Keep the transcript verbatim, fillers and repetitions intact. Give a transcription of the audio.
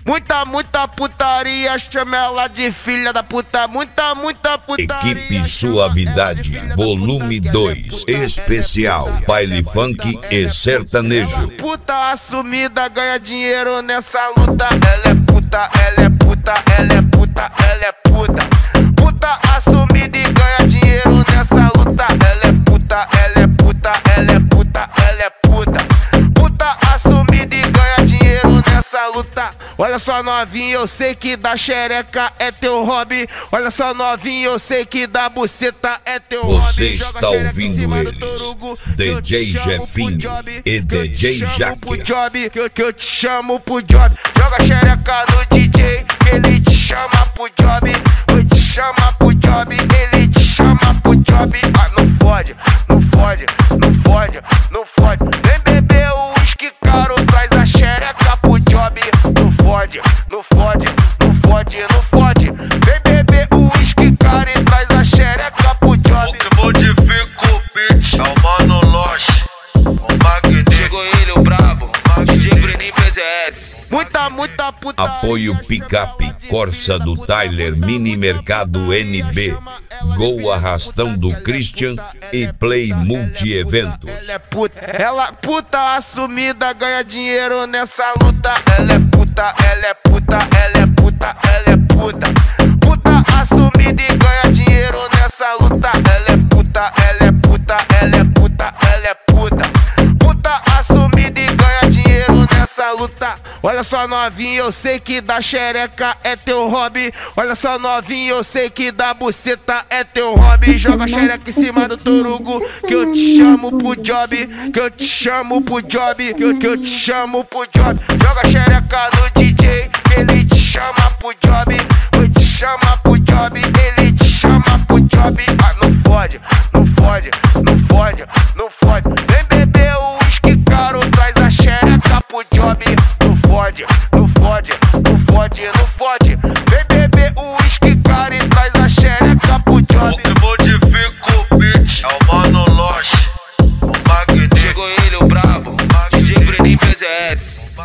Muita, muita putaria, chama ela de filha da puta. Muita, muita putaria. Equipe Suavidade, volume dois, especial, baile funk e sertanejo. Puta assumida, ganha dinheiro nessa luta. Ela é puta, ela é puta, ela é puta, ela é puta. Puta assumida e ganha dinheiro nessa luta. Ela é puta, ela é puta, ela é puta, ela é puta. Puta assumida e ganha dinheiro nessa luta. Olha só novinho, eu sei que da xereca é teu hobby. Olha só novinho, eu sei que da buceta é teu hobby. Você está ouvindo eles, D J Jefinho e D J Jaque. Que eu, que eu te chamo pro job. Joga xereca no D J, que ele te chama pro job. Eu te chama pro job, ele te chama pro job. Ah, não fode, não fode, não fode, não fode. Vem beber o uísque caro, traz a xereca pro job. Não fode, não fode, não fode, não fode. Vem beber o uísque caro e traz a xereca pro job. O que modifica o beat é o Mano Loche, o Magneto. Chegou ele, o brabo, D J Breninho P Z S. Muita, muita putaria. Apoio Picape, Corsa do Tyler, Mini Mercado N B, Gol Arrastão do Christian e Play Multi-Eventos. Ela é puta, ela puta assumida, ganha dinheiro nessa luta. Ela é puta, ela é puta, ela é puta, ela é puta. Puta assumida e ganha dinheiro nessa luta. Ela é puta, ela é puta, ela é puta, ela é puta. Puta assumida e ganha dinheiro nessa luta. Olha só novinho, eu sei que da xereca é teu hobby. Olha só novinho, eu sei que da buceta é teu hobby. Joga xereca em cima do torugo, que eu te chamo pro job. Que eu te chamo pro job, que eu, que eu te chamo pro job. Joga xereca no D J, que ele te chama pro job. Eu te chama pro job, ele te chama pro job. Ah, não fode, não fode, não fode, não fode. Vem beber o uísque caro, traz a xereca pro job. Não fode, não fode, não fode, não fode. Vem